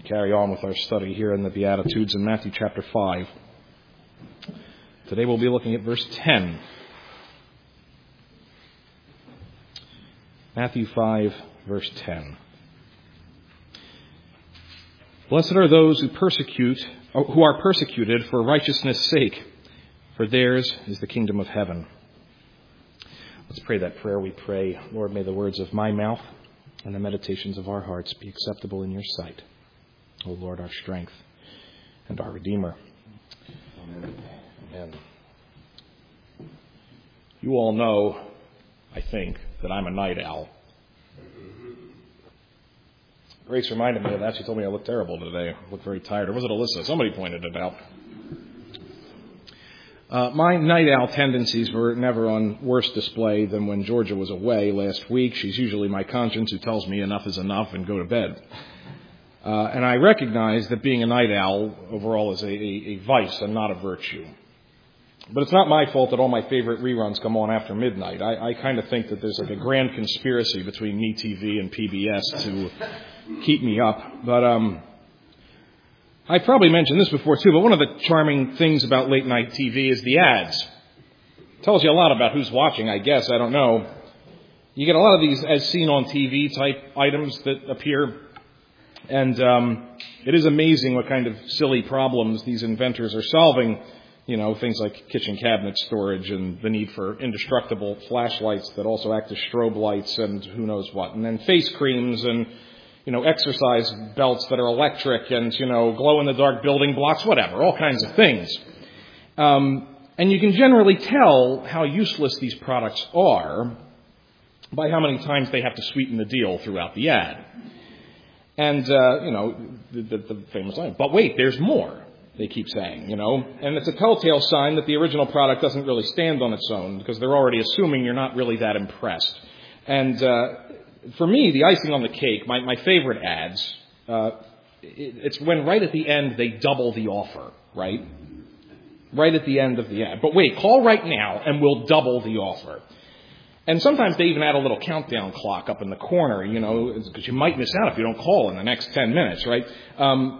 carry on with our study here in the Beatitudes in Matthew chapter 5. Today we'll be looking at verse 10. Matthew 5, verse 10. Blessed are those who are persecuted for righteousness' sake, for theirs is the kingdom of heaven. Let's pray that prayer. We pray, Lord, may the words of my mouth and the meditations of our hearts be acceptable in your sight. O Lord, our strength and our Redeemer. Amen. Amen. You all know, I think, that I'm a night owl. Grace reminded me of that. She told me I looked terrible today. I looked very tired. Or was it Alyssa? Somebody pointed it out. My night owl tendencies were never on worse display than when Georgia was away last week. She's usually my conscience who tells me enough is enough and go to bed. And I recognize that being a night owl overall is a vice and not a virtue. But it's not my fault that all my favorite reruns come on after midnight. I kind of think that there's like a grand conspiracy between MeTV and PBS to keep me up. But I probably mentioned this before too, but one of the charming things about late night TV is the ads. It tells you a lot about who's watching, I guess. I don't know. You get a lot of these as seen on TV type items that appear. And it is amazing what kind of silly problems these inventors are solving. You know, things like kitchen cabinet storage and the need for indestructible flashlights that also act as strobe lights and who knows what. And then face creams and, exercise belts that are electric and, glow-in-the-dark building blocks, whatever, all kinds of things. And you can generally tell how useless these products are by how many times they have to sweeten the deal throughout the ad. And, the famous line, but wait, there's more, they keep saying, And it's a telltale sign that the original product doesn't really stand on its own because they're already assuming you're not really that impressed. And for me, the icing on the cake, my favorite ads, it's when right at the end they double the offer, right? Right at the end of the ad. But wait, call right now and we'll double the offer. And sometimes they even add a little countdown clock up in the corner, because you might miss out if you don't call in the next 10 minutes, right? And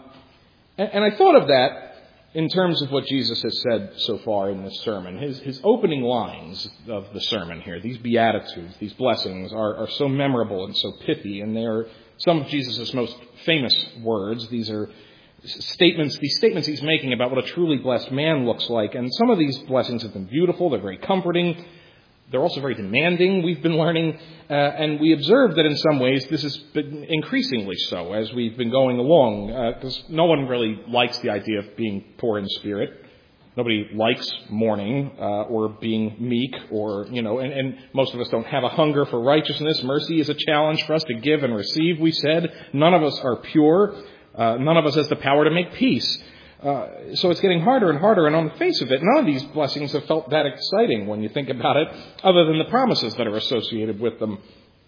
I thought of that in terms of what Jesus has said so far in this sermon. His opening lines of the sermon here, these beatitudes, these blessings, are so memorable and so pithy, and they are some of Jesus' most famous words. These are statements he's making about what a truly blessed man looks like. And some of these blessings have been beautiful. They're very comforting. They're also very demanding, we've been learning, and we observe that in some ways this has been increasingly so as we've been going along, because no one really likes the idea of being poor in spirit. Nobody likes mourning or being meek or, and most of us don't have a hunger for righteousness. Mercy is a challenge for us to give and receive, we said. None of us are pure. None of us has the power to make peace. So it's getting harder and harder, and on the face of it, none of these blessings have felt that exciting when you think about it, other than the promises that are associated with them.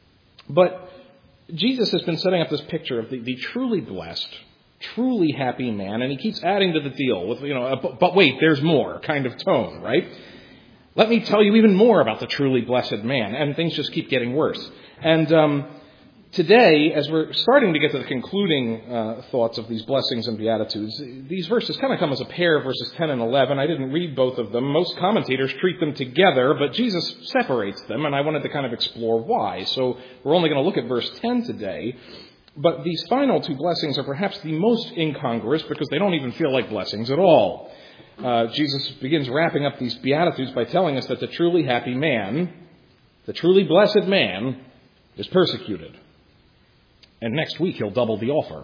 But Jesus has been setting up this picture of the truly blessed, truly happy man, and he keeps adding to the deal with, but wait, there's more kind of tone, right? Let me tell you even more about the truly blessed man, and things just keep getting worse. And today, as we're starting to get to the concluding thoughts of these blessings and beatitudes, these verses kind of come as a pair, verses 10 and 11. I didn't read both of them. Most commentators treat them together, but Jesus separates them, and I wanted to kind of explore why. So we're only going to look at verse 10 today. But these final two blessings are perhaps the most incongruous because they don't even feel like blessings at all. Jesus begins wrapping up these beatitudes by telling us that the truly happy man, the truly blessed man, is persecuted. And next week he'll double the offer.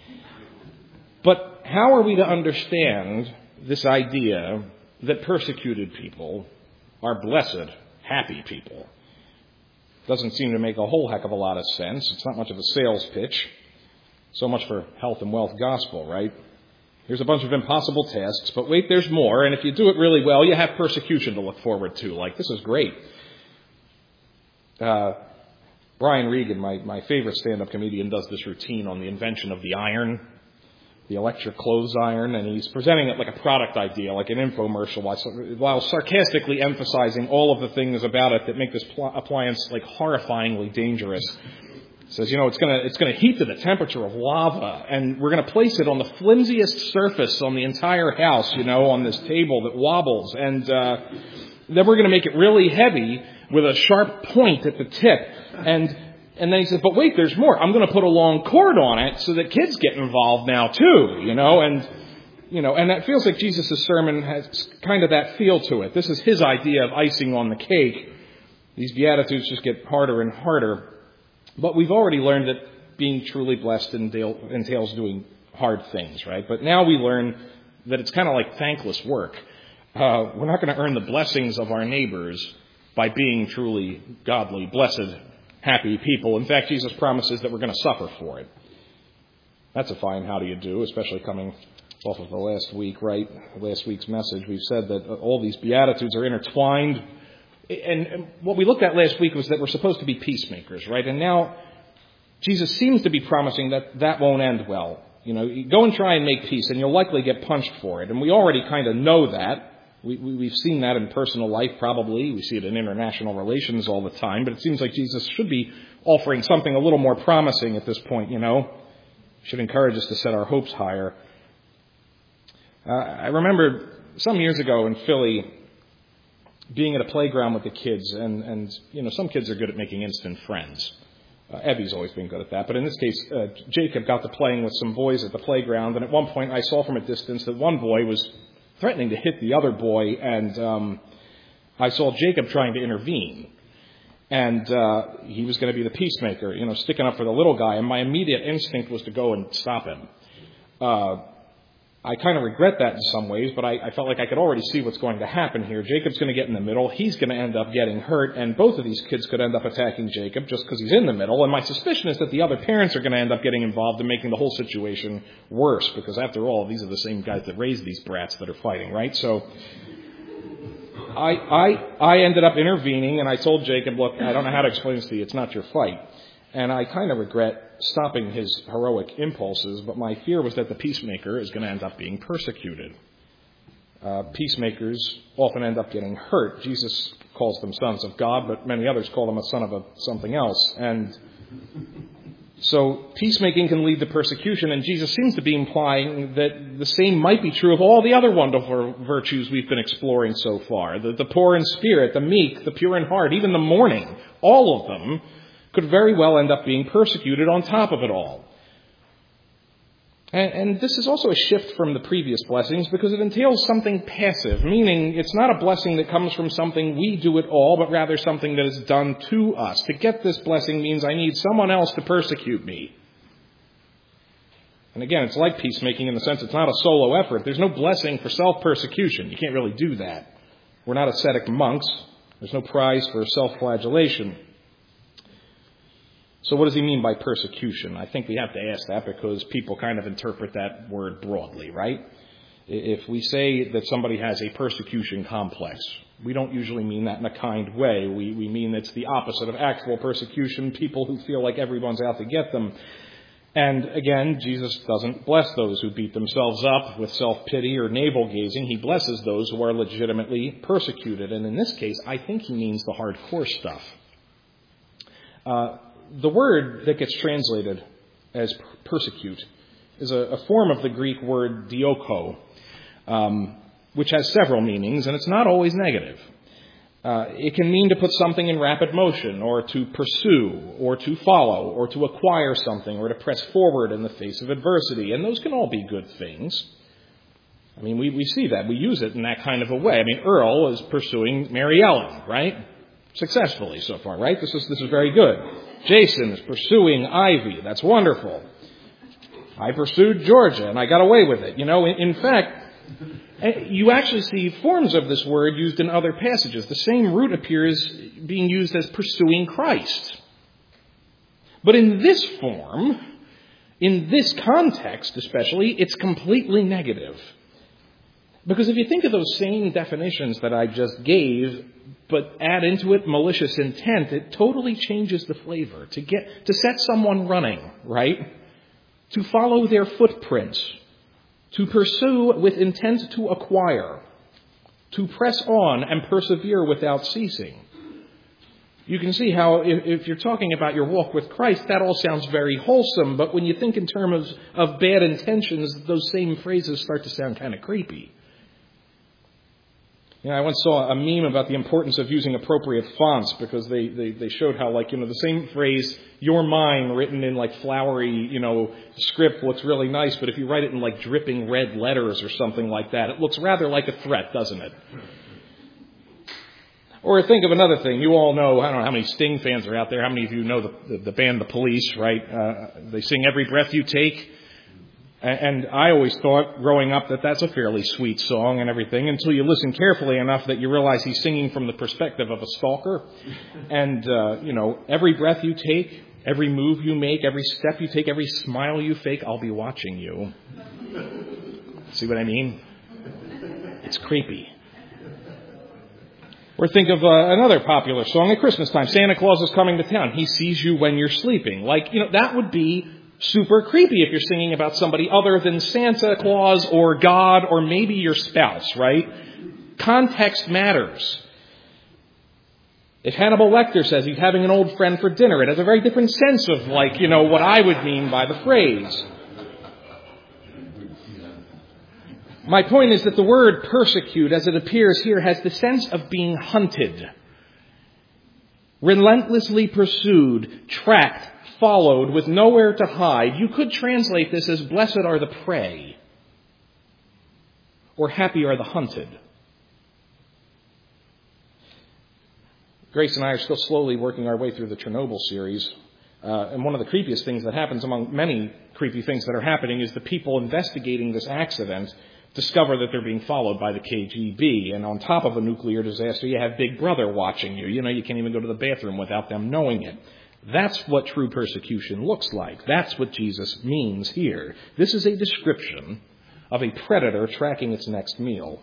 But how are we to understand this idea that persecuted people are blessed, happy people? Doesn't seem to make a whole heck of a lot of sense. It's not much of a sales pitch. So much for health and wealth gospel, right? Here's a bunch of impossible tasks, but wait, there's more. And if you do it really well, you have persecution to look forward to. Like, this is great. Brian Regan, my favorite stand-up comedian, does this routine on the invention of the iron, the electric clothes iron, and he's presenting it like a product idea, like an infomercial, while sarcastically emphasizing all of the things about it that make this appliance like horrifyingly dangerous. It says, it's going to heat to the temperature of lava, and we're going to place it on the flimsiest surface on the entire house, on this table that wobbles, and then we're going to make it really heavy with a sharp point at the tip. And then he says, but wait, there's more. I'm going to put a long cord on it so that kids get involved now too, and that feels like Jesus' sermon has kind of that feel to it. This is his idea of icing on the cake. These Beatitudes just get harder and harder. But we've already learned that being truly blessed entails doing hard things, right? But now we learn that it's kind of like thankless work. We're not going to earn the blessings of our neighbors by being truly godly, blessed, happy people. In fact, Jesus promises that we're going to suffer for it. That's a fine how do you do, especially coming off of the last week, right? Last week's message, we've said that all these Beatitudes are intertwined. And what we looked at last week was that we're supposed to be peacemakers, right? And now Jesus seems to be promising that won't end well. You go and try and make peace, and you'll likely get punched for it. And we already kind of know that. We've seen that in personal life, probably. We see it in international relations all the time. But it seems like Jesus should be offering something a little more promising at this point, Should encourage us to set our hopes higher. I remember some years ago in Philly, being at a playground with the kids, and some kids are good at making instant friends. Evie's always been good at that. But in this case, Jacob got to playing with some boys at the playground, and at one point I saw from a distance that one boy was threatening to hit the other boy, and I saw Jacob trying to intervene. And he was going to be the peacemaker, sticking up for the little guy, and my immediate instinct was to go and stop him. I kind of regret that in some ways, but I felt like I could already see what's going to happen here. Jacob's going to get in the middle. He's going to end up getting hurt, and both of these kids could end up attacking Jacob just because he's in the middle. And my suspicion is that the other parents are going to end up getting involved and making the whole situation worse, because after all, these are the same guys that raised these brats that are fighting, right? So I ended up intervening, and I told Jacob, look, I don't know how to explain this to you. It's not your fight. And I kind of regret stopping his heroic impulses, but my fear was that the peacemaker is going to end up being persecuted. Peacemakers often end up getting hurt. Jesus calls them sons of God, but many others call them a son of something else. And so peacemaking can lead to persecution, and Jesus seems to be implying that the same might be true of all the other wonderful virtues we've been exploring so far. The poor in spirit, the meek, the pure in heart, even the mourning, all of them could very well end up being persecuted on top of it all. And this is also a shift from the previous blessings because it entails something passive, meaning it's not a blessing that comes from something we do at all, but rather something that is done to us. To get this blessing means I need someone else to persecute me. And again, it's like peacemaking in the sense it's not a solo effort. There's no blessing for self-persecution. You can't really do that. We're not ascetic monks. There's no prize for self-flagellation. So what does he mean by persecution? I think we have to ask that because people kind of interpret that word broadly, right? If we say that somebody has a persecution complex, we don't usually mean that in a kind way. We mean it's the opposite of actual persecution, people who feel like everyone's out to get them. And again, Jesus doesn't bless those who beat themselves up with self-pity or navel-gazing. He blesses those who are legitimately persecuted. And in this case, I think he means the hardcore stuff. The word that gets translated as persecute is a form of the Greek word dioko, which has several meanings, and it's not always negative. It can mean to put something in rapid motion, or to pursue, or to follow, or to acquire something, or to press forward in the face of adversity. And those can all be good things. I mean, we see that. We use it in that kind of a way. I mean, Earl is pursuing Mary Ellen, right? Successfully so far, right? This is very good. Jason is pursuing Ivy. That's wonderful. I pursued Georgia, and I got away with it. In fact, you actually see forms of this word used in other passages. The same root appears being used as pursuing Christ. But in this form, in this context especially, it's completely negative. Because if you think of those same definitions that I just gave, but add into it malicious intent, it totally changes the flavor. To set someone running, right? To follow their footprints. To pursue with intent to acquire. To press on and persevere without ceasing. You can see how if you're talking about your walk with Christ, that all sounds very wholesome, but when you think in terms of bad intentions, those same phrases start to sound kind of creepy. I once saw a meme about the importance of using appropriate fonts because they showed how, the same phrase, "your mind," written in flowery, script looks really nice, but if you write it in dripping red letters or something like that, it looks rather like a threat, doesn't it? Or think of another thing. You all know, I don't know how many Sting fans are out there. How many of you know the band The Police, right? They sing Every Breath You Take. And I always thought growing up that that's a fairly sweet song and everything until you listen carefully enough that you realize he's singing from the perspective of a stalker. And, every breath you take, every move you make, every step you take, every smile you fake, I'll be watching you. See what I mean? It's creepy. Or think of another popular song at Christmas time. Santa Claus is coming to town. He sees you when you're sleeping. That would be super creepy if you're singing about somebody other than Santa Claus or God or maybe your spouse, right? Context matters. If Hannibal Lecter says he's having an old friend for dinner, it has a very different sense of what I would mean by the phrase. My point is that the word persecute, as it appears here, has the sense of being hunted, relentlessly pursued, tracked, followed, with nowhere to hide. You could translate this as blessed are the prey, or happy are the hunted. Grace and I are still slowly working our way through the Chernobyl series. And one of the creepiest things that happens among many creepy things that are happening is the people investigating this accident discover that they're being followed by the KGB. And on top of a nuclear disaster, you have Big Brother watching you. You can't even go to the bathroom without them knowing it. That's what true persecution looks like. That's what Jesus means here. This is a description of a predator tracking its next meal.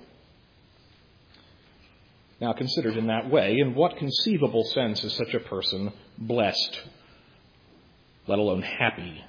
Now, considered in that way, in what conceivable sense is such a person blessed, let alone happy?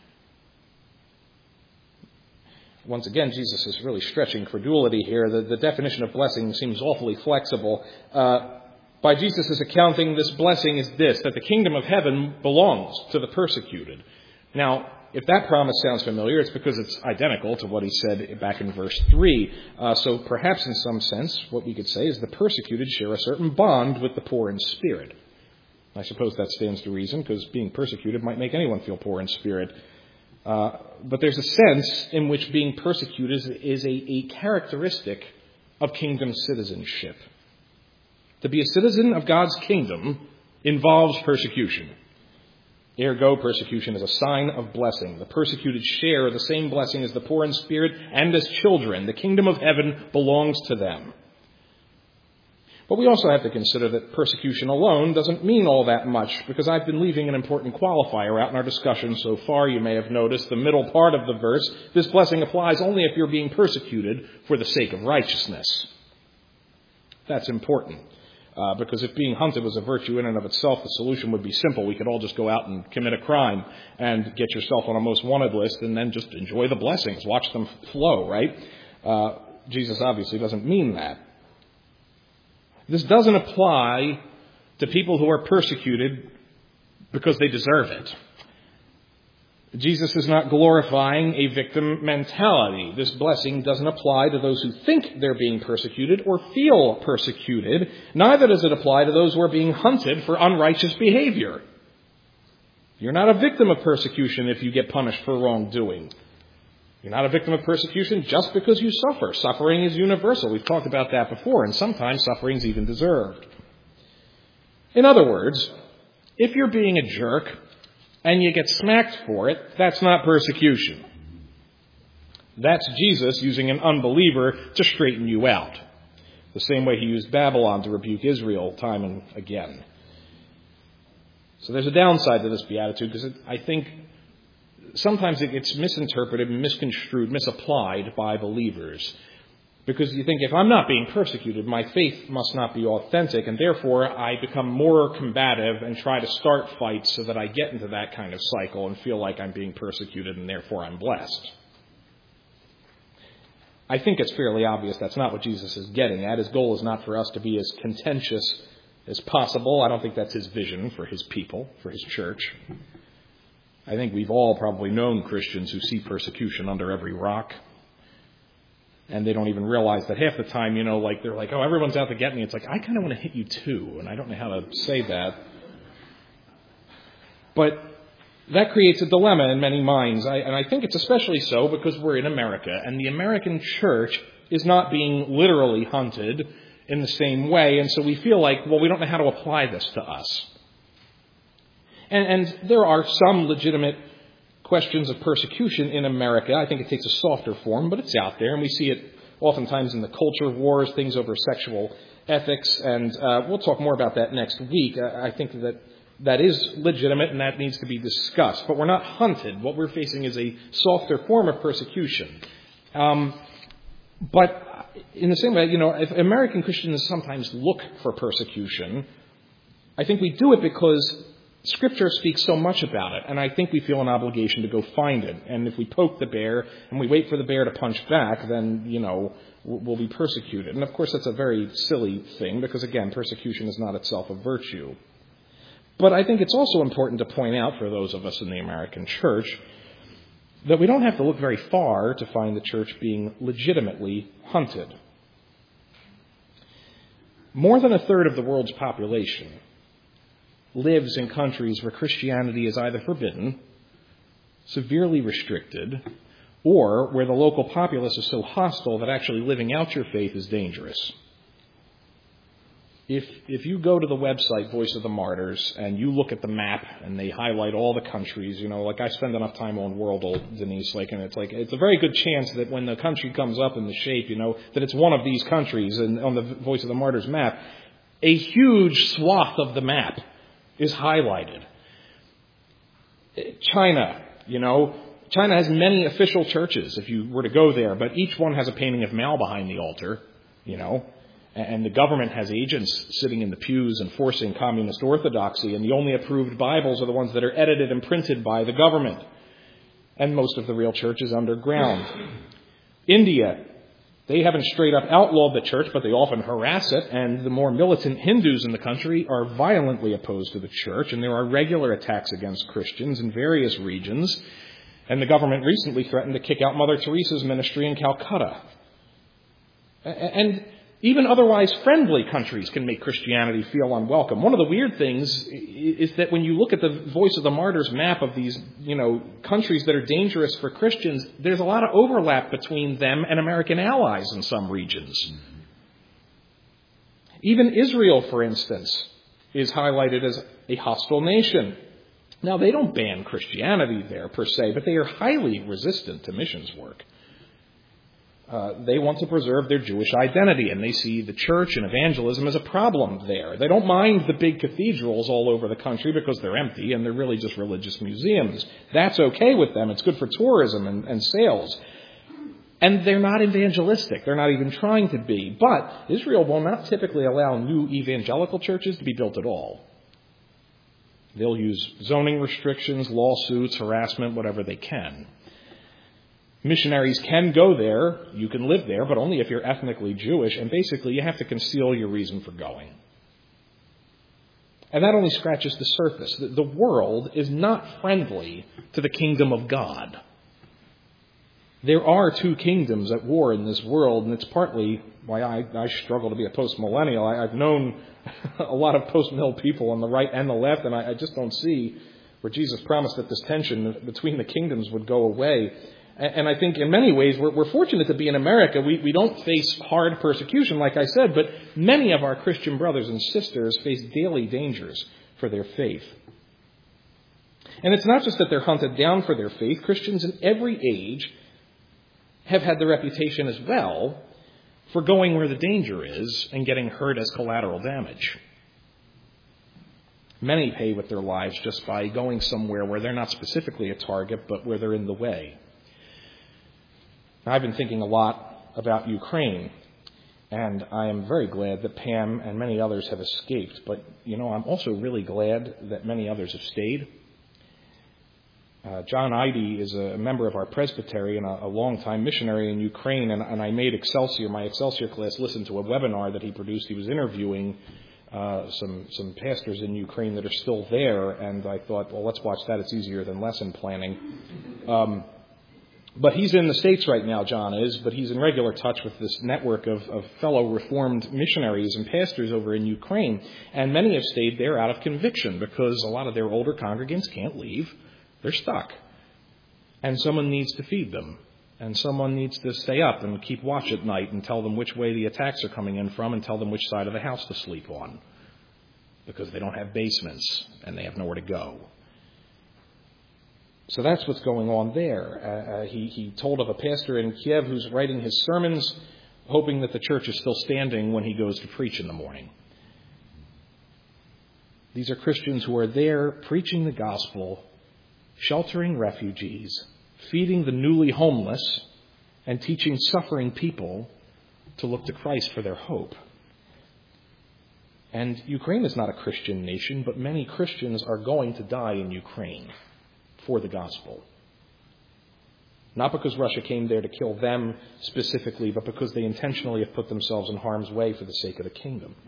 Once again, Jesus is really stretching credulity here. The definition of blessing seems awfully flexible. By Jesus' accounting, this blessing is this, that the kingdom of heaven belongs to the persecuted. Now, if that promise sounds familiar, it's because it's identical to what he said back in verse 3. So perhaps in some sense, what we could say is the persecuted share a certain bond with the poor in spirit. I suppose that stands to reason, because being persecuted might make anyone feel poor in spirit. But there's a sense in which being persecuted is a characteristic of kingdom citizenship. To be a citizen of God's kingdom involves persecution. Ergo, persecution is a sign of blessing. The persecuted share the same blessing as the poor in spirit and as children. The kingdom of heaven belongs to them. But we also have to consider that persecution alone doesn't mean all that much, because I've been leaving an important qualifier out in our discussion so far. You may have noticed the middle part of the verse. This blessing applies only if you're being persecuted for the sake of righteousness. That's important. Because if being hunted was a virtue in and of itself, the solution would be simple. We could all just go out and commit a crime and get yourself on a most wanted list and then just enjoy the blessings, watch them flow, right? Jesus obviously doesn't mean that. This doesn't apply to people who are persecuted because they deserve it. Jesus is not glorifying a victim mentality. This blessing doesn't apply to those who think they're being persecuted or feel persecuted. Neither does it apply to those who are being hunted for unrighteous behavior. You're not a victim of persecution if you get punished for wrongdoing. You're not a victim of persecution just because you suffer. Suffering is universal. We've talked about that before, and sometimes suffering is even deserved. In other words, if you're being a jerk and you get smacked for it, that's not persecution. That's Jesus using an unbeliever to straighten you out. The same way he used Babylon to rebuke Israel time and again. So there's a downside to this beatitude, because I think sometimes it gets misinterpreted, misconstrued, misapplied by believers. Because you think, if I'm not being persecuted, my faith must not be authentic, and therefore I become more combative and try to start fights so that I get into that kind of cycle and feel like I'm being persecuted and therefore I'm blessed. I think it's fairly obvious that's not what Jesus is getting at. His goal is not for us to be as contentious as possible. I don't think that's his vision for his people, for his church. I think we've all probably known Christians who see persecution under every rock. And they don't even realize that half the time, they're like, oh, everyone's out to get me. It's like, I kind of want to hit you too. And I don't know how to say that. But that creates a dilemma in many minds. And I think it's especially so because we're in America. And the American church is not being literally hunted in the same way. And so we feel like, well, we don't know how to apply this to us. And there are some legitimate questions of persecution in America. I think it takes a softer form, but it's out there. And we see it oftentimes in the culture wars, things over sexual ethics. And we'll talk more about that next week. I think that is legitimate and that needs to be discussed. But we're not hunted. What we're facing is a softer form of persecution. But in the same way, if American Christians sometimes look for persecution, I think we do it because Scripture speaks so much about it, and I think we feel an obligation to go find it. And if we poke the bear and we wait for the bear to punch back, then, we'll be persecuted. And of course, that's a very silly thing because, again, persecution is not itself a virtue. But I think it's also important to point out for those of us in the American church that we don't have to look very far to find the church being legitimately hunted. More than a third of the world's population lives in countries where Christianity is either forbidden, severely restricted, or where the local populace is so hostile that actually living out your faith is dangerous. If you go to the website Voice of the Martyrs and you look at the map and they highlight all the countries, like I spend enough time on Worldle, Denise, and it's a very good chance that when the country comes up in the shape, that it's one of these countries. And on the Voice of the Martyrs map, a huge swath of the map is highlighted. China, China has many official churches if you were to go there, but each one has a painting of Mao behind the altar, and the government has agents sitting in the pews enforcing communist orthodoxy, and the only approved Bibles are the ones that are edited and printed by the government. And most of the real church is underground. India, they haven't straight up outlawed the church, but they often harass it, and the more militant Hindus in the country are violently opposed to the church, and there are regular attacks against Christians in various regions. And the government recently threatened to kick out Mother Teresa's ministry in Calcutta. And even otherwise friendly countries can make Christianity feel unwelcome. One of the weird things is that when you look at the Voice of the Martyrs map of these, countries that are dangerous for Christians, there's a lot of overlap between them and American allies in some regions. Even Israel, for instance, is highlighted as a hostile nation. Now, they don't ban Christianity there per se, but they are highly resistant to missions work. They want to preserve their Jewish identity, and they see the church and evangelism as a problem there. They don't mind the big cathedrals all over the country because they're empty and they're really just religious museums. That's okay with them. It's good for tourism and sales. And they're not evangelistic. They're not even trying to be. But Israel will not typically allow new evangelical churches to be built at all. They'll use zoning restrictions, lawsuits, harassment, whatever they can. Missionaries can go there, you can live there, but only if you're ethnically Jewish, and basically you have to conceal your reason for going. And that only scratches the surface. The world is not friendly to the kingdom of God. There are two kingdoms at war in this world, and it's partly why I struggle to be a post-millennial. I've known a lot of post-mill people on the right and the left, and I just don't see where Jesus promised that this tension between the kingdoms would go away. And I think in many ways we're fortunate to be in America. We don't face hard persecution, like I said, but many of our Christian brothers and sisters face daily dangers for their faith. And it's not just that they're hunted down for their faith. Christians in every age have had the reputation as well for going where the danger is and getting hurt as collateral damage. Many pay with their lives just by going somewhere where they're not specifically a target, but where they're in the way. I've been thinking a lot about Ukraine, and I am very glad that Pam and many others have escaped. But, I'm also really glad that many others have stayed. John Eide is a member of our presbytery and a longtime missionary in Ukraine, and I made my Excelsior class listen to a webinar that he produced. He was interviewing some pastors in Ukraine that are still there, and I thought, well, let's watch that. It's easier than lesson planning. But he's in the States right now, John is, but he's in regular touch with this network of fellow Reformed missionaries and pastors over in Ukraine. And many have stayed there out of conviction because a lot of their older congregants can't leave. They're stuck. And someone needs to feed them. And someone needs to stay up and keep watch at night and tell them which way the attacks are coming in from and tell them which side of the house to sleep on. Because they don't have basements and they have nowhere to go. So that's what's going on there. He told of a pastor in Kiev who's writing his sermons, hoping that the church is still standing when he goes to preach in the morning. These are Christians who are there preaching the gospel, sheltering refugees, feeding the newly homeless, and teaching suffering people to look to Christ for their hope. And Ukraine is not a Christian nation, but many Christians are going to die in Ukraine for the gospel. Not because Russia came there to kill them specifically, but because they intentionally have put themselves in harm's way for the sake of the kingdom.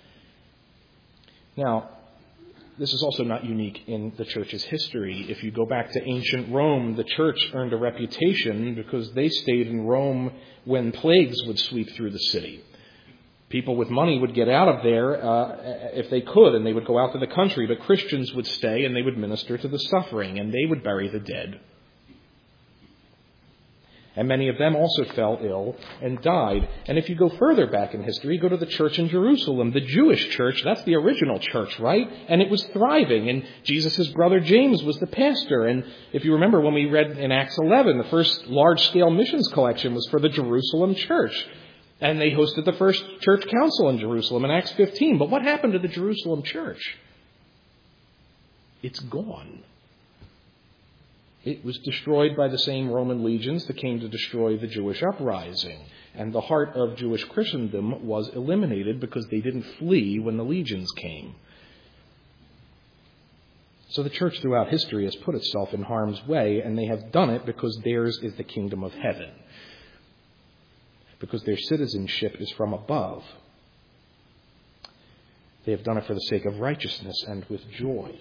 Now, this is also not unique in the church's history. If you go back to ancient Rome, the church earned a reputation because they stayed in Rome when plagues would sweep through the city. People with money would get out of there if they could, and they would go out to the country. But Christians would stay, and they would minister to the suffering, and they would bury the dead. And many of them also fell ill and died. And if you go further back in history, go to the church in Jerusalem, the Jewish church. That's the original church, right? And it was thriving. And Jesus' brother James was the pastor. And if you remember when we read in Acts 11, the first large-scale missions collection was for the Jerusalem church. And they hosted the first church council in Jerusalem in Acts 15. But what happened to the Jerusalem church? It's gone. It was destroyed by the same Roman legions that came to destroy the Jewish uprising. And the heart of Jewish Christendom was eliminated because they didn't flee when the legions came. So the church throughout history has put itself in harm's way, and they have done it because theirs is the kingdom of heaven. Because their citizenship is from above. They have done it for the sake of righteousness and with joy.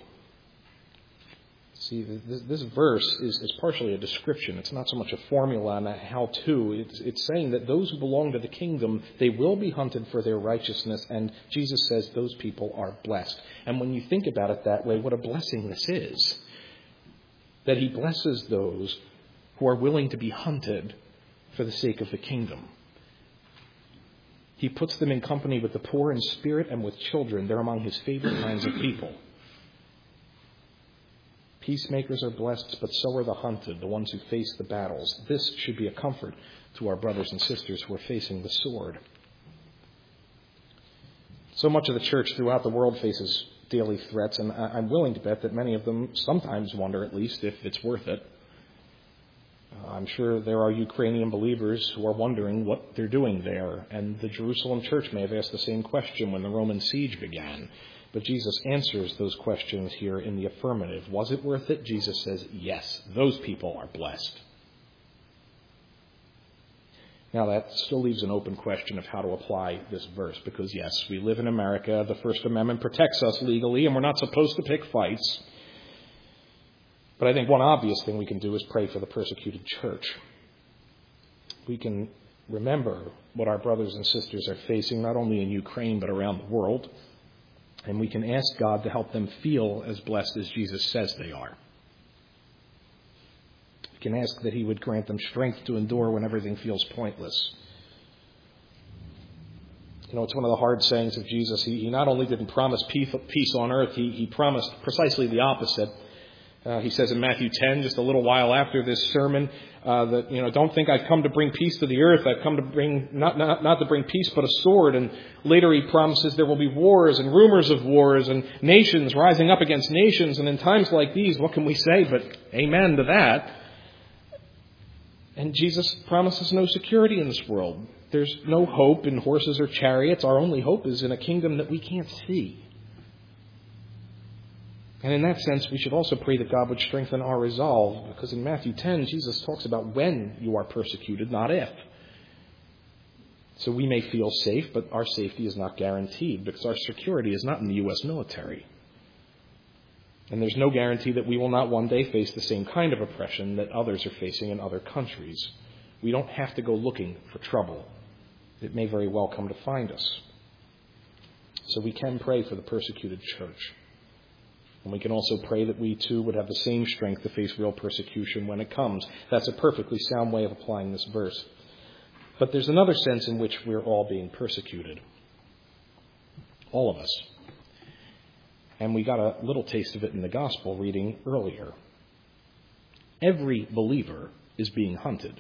See, this verse is partially a description. It's not so much a formula and a how-to. It's saying that those who belong to the kingdom, they will be hunted for their righteousness, and Jesus says those people are blessed. And when you think about it that way, what a blessing this is. That he blesses those who are willing to be hunted for the sake of the kingdom. He puts them in company with the poor in spirit and with children. They're among his favorite kinds of people. Peacemakers are blessed, but so are the hunted, the ones who face the battles. This should be a comfort to our brothers and sisters who are facing the sword. So much of the church throughout the world faces daily threats, and I'm willing to bet that many of them sometimes wonder, at least, if it's worth it. I'm sure there are Ukrainian believers who are wondering what they're doing there, and the Jerusalem church may have asked the same question when the Roman siege began. But Jesus answers those questions here in the affirmative. Was it worth it? Jesus says, yes, those people are blessed. Now that still leaves an open question of how to apply this verse, because yes, we live in America, the First Amendment protects us legally, and we're not supposed to pick fights. But I think one obvious thing we can do is pray for the persecuted church. We can remember what our brothers and sisters are facing, not only in Ukraine, but around the world. And we can ask God to help them feel as blessed as Jesus says they are. We can ask that he would grant them strength to endure when everything feels pointless. You know, it's one of the hard sayings of Jesus. He not only didn't promise peace on earth, he promised precisely the opposite. He says in Matthew 10, just a little while after this sermon, that, don't think I've come to bring peace to the earth. I've come to bring, not to bring peace, but a sword. And later he promises there will be wars and rumors of wars and nations rising up against nations. And in times like these, what can we say but amen to that? And Jesus promises no security in this world. There's no hope in horses or chariots. Our only hope is in a kingdom that we can't see. And in that sense, we should also pray that God would strengthen our resolve, because in Matthew 10, Jesus talks about when you are persecuted, not if. So we may feel safe, but our safety is not guaranteed because our security is not in the U.S. military. And there's no guarantee that we will not one day face the same kind of oppression that others are facing in other countries. We don't have to go looking for trouble. It may very well come to find us. So we can pray for the persecuted church. And we can also pray that we too would have the same strength to face real persecution when it comes. That's a perfectly sound way of applying this verse. But there's another sense in which we're all being persecuted. All of us. And we got a little taste of it in the gospel reading earlier. Every believer is being hunted.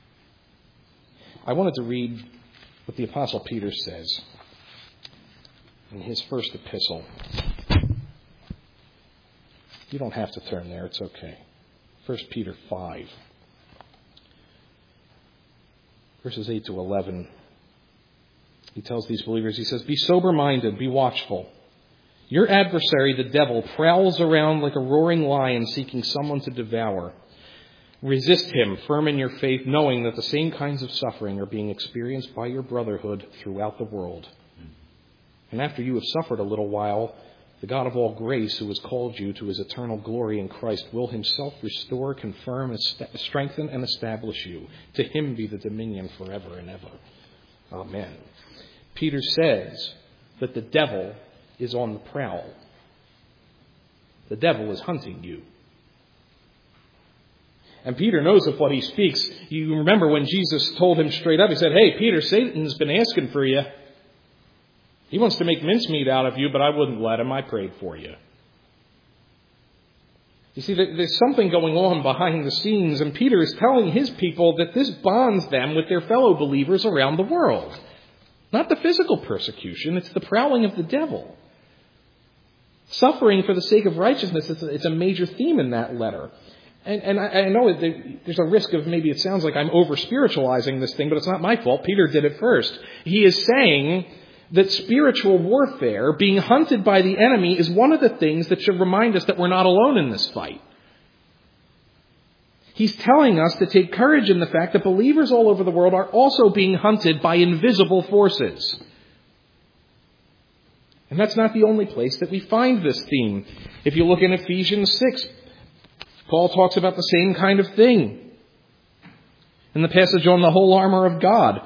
I wanted to read what the Apostle Peter says in his first epistle. You don't have to turn there, it's okay. 1 Peter 5, verses 8 to 11. He tells these believers, he says, "Be sober-minded, be watchful. Your adversary, the devil, prowls around like a roaring lion seeking someone to devour. Resist him, firm in your faith, knowing that the same kinds of suffering are being experienced by your brotherhood throughout the world. And after you have suffered a little while, the God of all grace, who has called you to his eternal glory in Christ, will himself restore, confirm, strengthen, and establish you. To him be the dominion forever and ever. Amen." Peter says that the devil is on the prowl. The devil is hunting you. And Peter knows of what he speaks. You remember when Jesus told him straight up, he said, "Hey, Peter, Satan's been asking for you. He wants to make mincemeat out of you, but I wouldn't let him. I prayed for you." You see, there's something going on behind the scenes, and Peter is telling his people that this bonds them with their fellow believers around the world. Not the physical persecution, it's the prowling of the devil. Suffering for the sake of righteousness, it's a major theme in that letter. And I know there's a risk of maybe it sounds like I'm over-spiritualizing this thing, but it's not my fault. Peter did it first. He is saying that spiritual warfare, being hunted by the enemy, is one of the things that should remind us that we're not alone in this fight. He's telling us to take courage in the fact that believers all over the world are also being hunted by invisible forces. And that's not the only place that we find this theme. If you look in Ephesians 6, Paul talks about the same kind of thing. In the passage on the whole armor of God,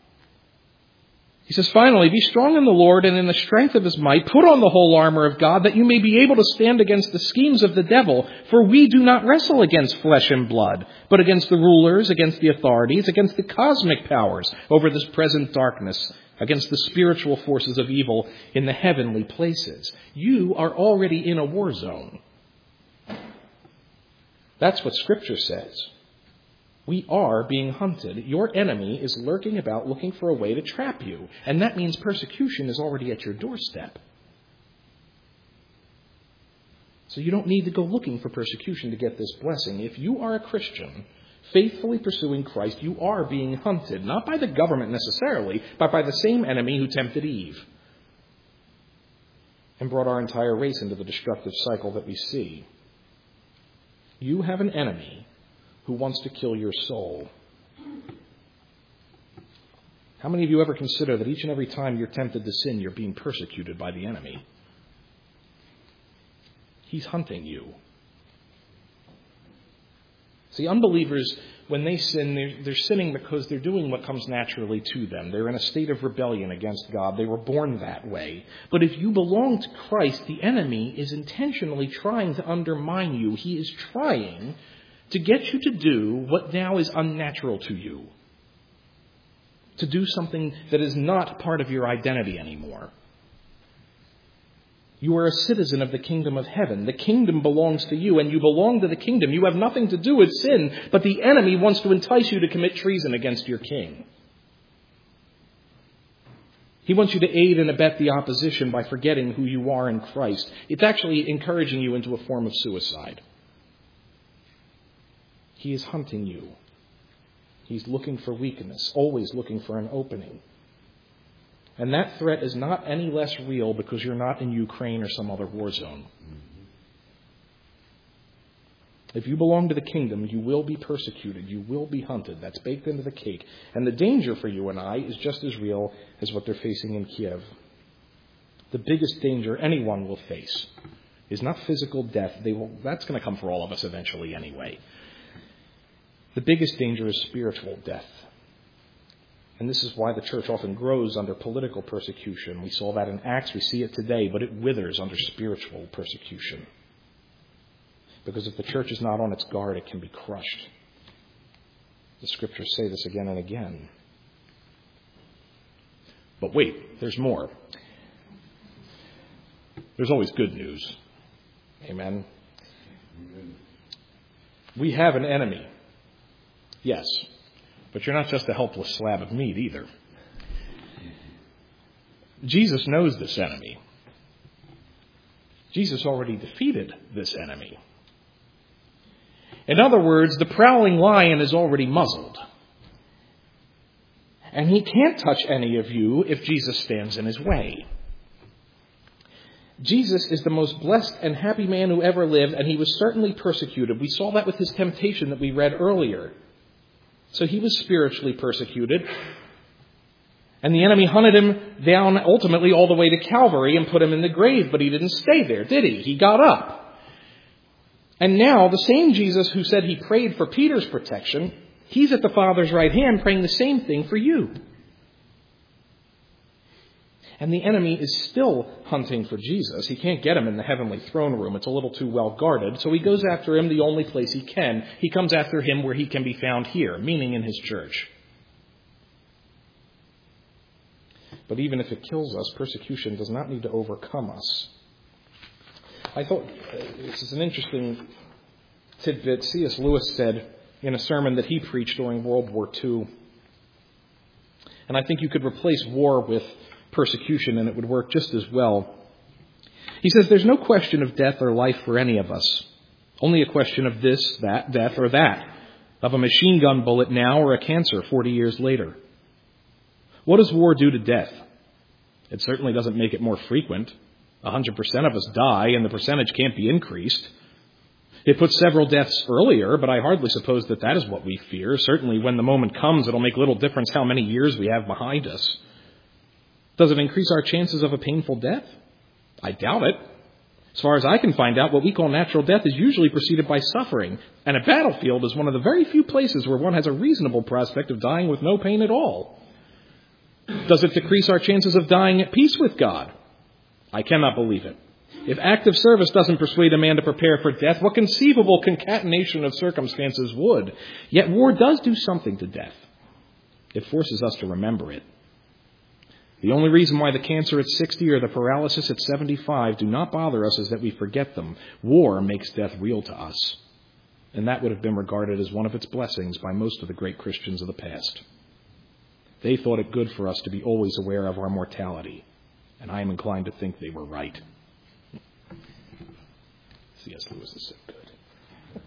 he says, "Finally, be strong in the Lord and in the strength of his might. Put on the whole armor of God that you may be able to stand against the schemes of the devil. For we do not wrestle against flesh and blood, but against the rulers, against the authorities, against the cosmic powers over this present darkness, against the spiritual forces of evil in the heavenly places." You are already in a war zone. That's what Scripture says. We are being hunted. Your enemy is lurking about looking for a way to trap you. And that means persecution is already at your doorstep. So you don't need to go looking for persecution to get this blessing. If you are a Christian, faithfully pursuing Christ, you are being hunted. Not by the government necessarily, but by the same enemy who tempted Eve and brought our entire race into the destructive cycle that we see. You have an enemy who wants to kill your soul. How many of you ever consider that each and every time you're tempted to sin, you're being persecuted by the enemy? He's hunting you. See, unbelievers, when they sin, they're sinning because they're doing what comes naturally to them. They're in a state of rebellion against God. They were born that way. But if you belong to Christ, the enemy is intentionally trying to undermine you. He is trying to get you to do what now is unnatural to you. To do something that is not part of your identity anymore. You are a citizen of the kingdom of heaven. The kingdom belongs to you, and you belong to the kingdom. You have nothing to do with sin, but the enemy wants to entice you to commit treason against your king. He wants you to aid and abet the opposition by forgetting who you are in Christ. It's actually encouraging you into a form of suicide. He is hunting you. He's looking for weakness, always looking for an opening. And that threat is not any less real because you're not in Ukraine or some other war zone. If you belong to the kingdom, you will be persecuted. You will be hunted. That's baked into the cake. And the danger for you and I is just as real as what they're facing in Kiev. The biggest danger anyone will face is not physical death. That's going to come for all of us eventually anyway. The biggest danger is spiritual death. And this is why the church often grows under political persecution. We saw that in Acts. We see it today, but it withers under spiritual persecution. Because if the church is not on its guard, it can be crushed. The scriptures say this again and again. But wait, there's more. There's always good news. Amen. We have an enemy. Yes. But you're not just a helpless slab of meat either. Jesus knows this enemy. Jesus already defeated this enemy. In other words, the prowling lion is already muzzled. And he can't touch any of you if Jesus stands in his way. Jesus is the most blessed and happy man who ever lived, and he was certainly persecuted. We saw that with his temptation that we read earlier. So he was spiritually persecuted. And the enemy hunted him down ultimately all the way to Calvary and put him in the grave. But he didn't stay there, did he? He got up. And now the same Jesus who said he prayed for Peter's protection, he's at the Father's right hand praying the same thing for you. And the enemy is still hunting for Jesus. He can't get him in the heavenly throne room. It's a little too well guarded. So he goes after him the only place he can. He comes after him where he can be found here, meaning in his church. But even if it kills us, persecution does not need to overcome us. I thought this is an interesting tidbit. C.S. Lewis said in a sermon that he preached during World War II. And I think you could replace war with persecution and it would work just as well. He says there's no question of death or life for any of us. Only a question of this, that, death or that. Of a machine gun bullet now or a cancer 40 years later. What does war do to death? It certainly doesn't make it more frequent. 100% of us die and the percentage can't be increased. It puts several deaths earlier, but I hardly suppose that is what we fear. Certainly when the moment comes, it'll make little difference how many years we have behind us. Does it increase our chances of a painful death? I doubt it. As far as I can find out, what we call natural death is usually preceded by suffering. And a battlefield is one of the very few places where one has a reasonable prospect of dying with no pain at all. Does it decrease our chances of dying at peace with God? I cannot believe it. If active service doesn't persuade a man to prepare for death, what conceivable concatenation of circumstances would? Yet war does do something to death. It forces us to remember it. The only reason why the cancer at 60 or the paralysis at 75 do not bother us is that we forget them. War makes death real to us. And that would have been regarded as one of its blessings by most of the great Christians of the past. They thought it good for us to be always aware of our mortality. And I am inclined to think they were right. C.S. Lewis is so good.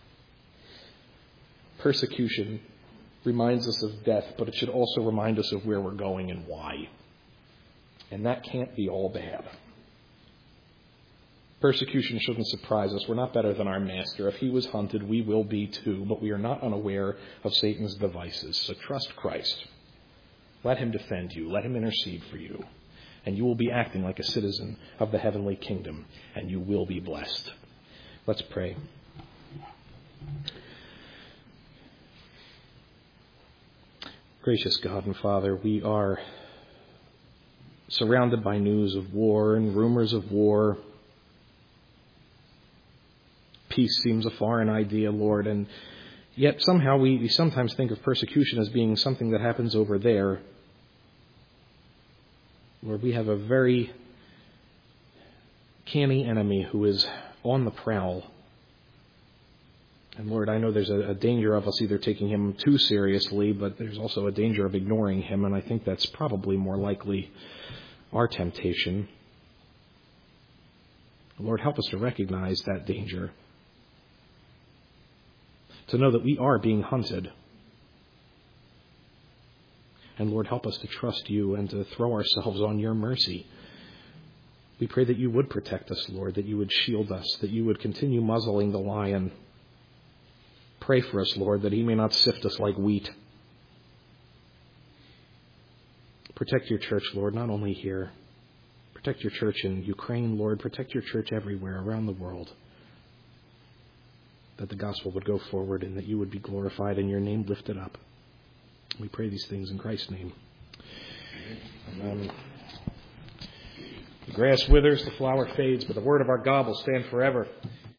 Persecution reminds us of death, but it should also remind us of where we're going and why. And that can't be all bad. Persecution shouldn't surprise us. We're not better than our master. If he was hunted, we will be too, but we are not unaware of Satan's devices. So trust Christ. Let him defend you. Let him intercede for you. And you will be acting like a citizen of the heavenly kingdom, and you will be blessed. Let's pray. Gracious God and Father, we are surrounded by news of war and rumors of war. Peace seems a foreign idea, Lord, and yet somehow we sometimes think of persecution as being something that happens over there. Lord, we have a very canny enemy who is on the prowl. And Lord, I know there's a danger of us either taking him too seriously, but there's also a danger of ignoring him, and I think that's probably more likely our temptation. Lord, help us to recognize that danger. To know that we are being hunted. And Lord, help us to trust you and to throw ourselves on your mercy. We pray that you would protect us, Lord, that you would shield us, that you would continue muzzling the lion, Pray for us, Lord, that he may not sift us like wheat. Protect your church, Lord, not only here. Protect your church in Ukraine, Lord. Protect your church everywhere around the world. That the gospel would go forward and that you would be glorified and your name lifted up. We pray these things in Christ's name. The grass withers, the flower fades, but the word of our God will stand forever.